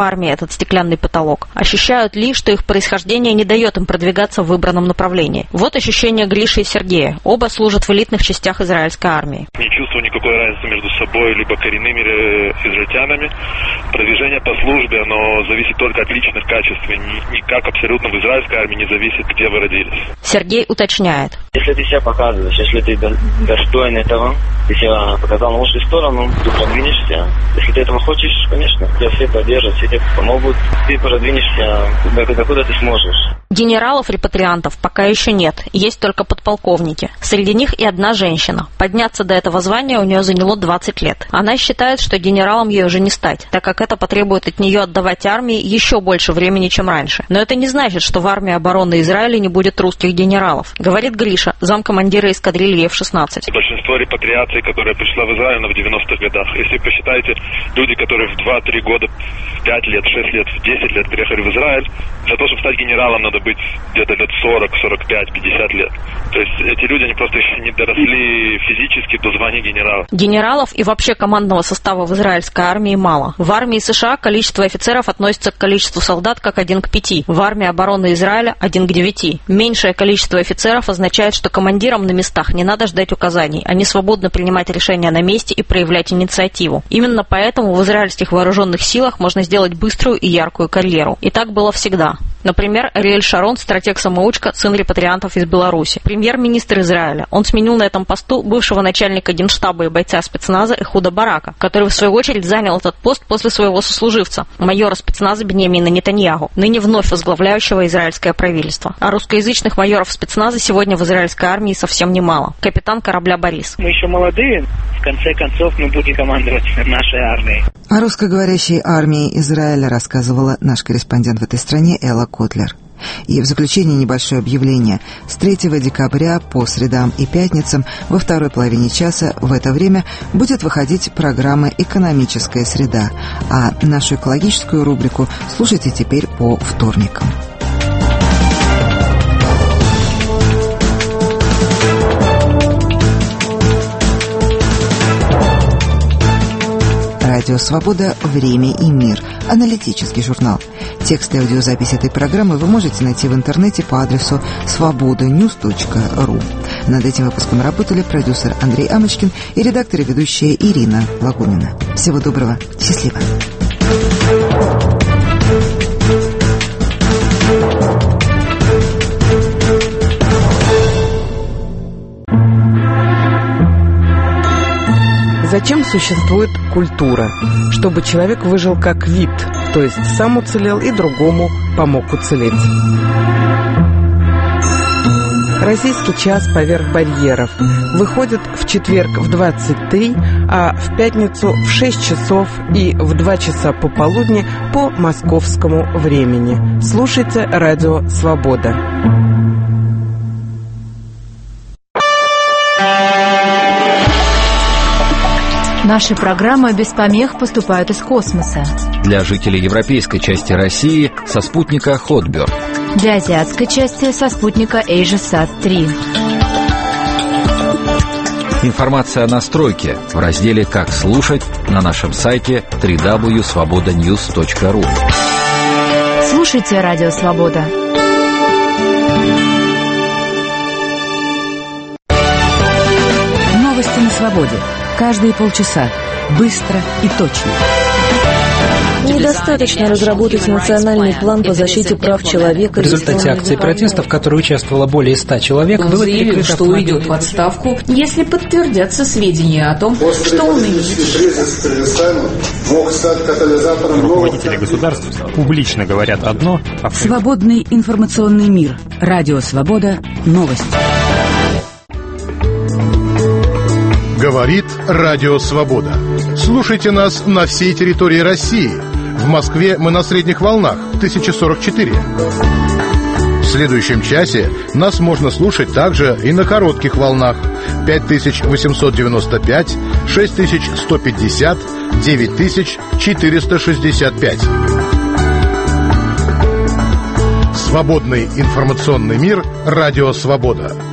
армии этот стеклянный потолок. Ощущают ли, что их происхождение не дает им продвигаться в выбранном направлении. Вот ощущение Гриши и Сергея. Оба служат в элитных частях израильской армии. Не чувствую никакой разницы между собой либо коренными израильтянами. Продвижение по службе, оно зависит только от личных качеств. Никак абсолютно в израильской армии не зависит, где вы родились. Сергей уточняет. Если ты себя показываешь, если ты достоин этого, ты себя показал на лучшую сторону, ты продвинешься. Если ты этого хочешь, конечно, тебя все поддержат, все тебе помогут, ты продвинешься, докуда ты сможешь. Генералов-репатриантов пока еще нет, есть только подполковники. Среди них и одна женщина. Подняться до этого звания у нее заняло 20 лет. Она считает, что генералом ей уже не стать, так как это потребует от нее отдавать армии еще больше времени, чем раньше. Но это не значит, что в армии обороны Израиля не будет русских генералов. Говорит Гриша, замкомандира эскадрильи F-16. Большинство репатриаций, которая пришла в Израиль, в 90-х годах. Если посчитаете, люди, которые в 2-3 года, в 5 лет, 6 лет, в 10 лет приехали в Израиль, для того, чтобы стать генералом, надо быть где-то лет 40, 45, 50 лет. То есть эти люди, они просто еще не доросли физически до звания генерала. Генералов и вообще командного состава в израильской армии мало. В армии США количество офицеров относится к количеству солдат как 1 к 5. В армии обороны Израиля 1 к 9. Меньшее количество офицеров означает, что командирам на местах не надо ждать указаний. Они свободно принимать решения на месте и проявлять инициативу. Именно поэтому в израильских вооруженных силах можно сделать быструю и яркую карьеру. И так было всегда. Например, Ариэль Шарон, стратег-самоучка, сын репатриантов из Беларуси. Премьер-министр Израиля. Он сменил на этом посту бывшего начальника генштаба и бойца спецназа Эхуда Барака, который в свою очередь занял этот пост после своего сослуживца, майора спецназа Биньямина Нетаньяху, ныне вновь возглавляющего израильское правительство. А русскоязычных майоров спецназа сегодня в израильской армии совсем немало. Капитан корабля «Борис». Мы еще молодые, в конце концов мы будем командовать нашей армией. О русскоговорящей армии Израиля рассказывала наш корреспондент в этой стране Элла Котлер. И в заключение небольшое объявление. С 3 декабря по средам и пятницам во второй половине часа в это время будет выходить программа «Экономическая среда», а нашу экологическую рубрику слушайте теперь по вторникам. Радио «Свобода. Время и мир». Аналитический журнал. Текст и аудиозапись этой программы вы можете найти в интернете по адресу svobodanews.ru. Над этим выпуском работали продюсер Андрей Амочкин и редактор и ведущая Ирина Лагунина. Всего доброго. Счастливо. Зачем существует культура? Чтобы человек выжил как вид, то есть сам уцелел и другому помог уцелеть. Российский час поверх барьеров выходит в четверг в 23, а в пятницу в 6 часов и в 2 часа пополудни по московскому времени. Слушайте радио «Свобода». Наши программы без помех поступают из космоса. Для жителей европейской части России со спутника Хотберг. Для азиатской части со спутника AsiaSat-3. Информация о настройке в разделе «Как слушать» на нашем сайте www.svobodanews.ru. Слушайте радио «Свобода». Новости на свободе. Каждые полчаса. Быстро и точно. Недостаточно разработать национальный план по защите прав человека. В результате акции протеста, в которой участвовало более 100 человек, было заявил, что уйдет в отставку, если подтвердятся сведения о том, что он мог стать катализатором. Руководители государств публично говорят одно, а Свободный информационный мир. Радио «Свобода». Новости. Говорит Радио Свобода. Слушайте нас на всей территории России. В Москве мы на средних волнах 1044. В следующем часе нас можно слушать также и на коротких волнах 5895, 6150, 9465. Свободный информационный мир. Радио Свобода.